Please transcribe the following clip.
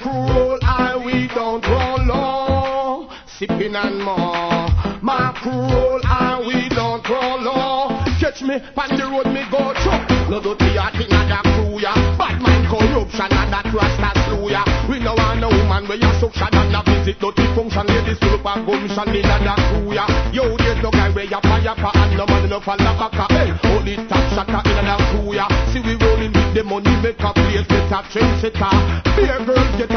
crew roll high, we don't roll low. Sipping and more. My crew roll high, we don't roll low. Catch me on the road, me go through. No dirty heart in that crew, ya. Bad mind corruption and that rasta slew, ya. We know want no woman where you suction and a visit dirty function. Ladies full up a gumption in that crew, ya. Yo, there's no guy where you fire for and no man enough for la baka. Hey, only top shatter in that crew, ya. See we rolling with the money, make a place, get a trend setter. Beer girls get a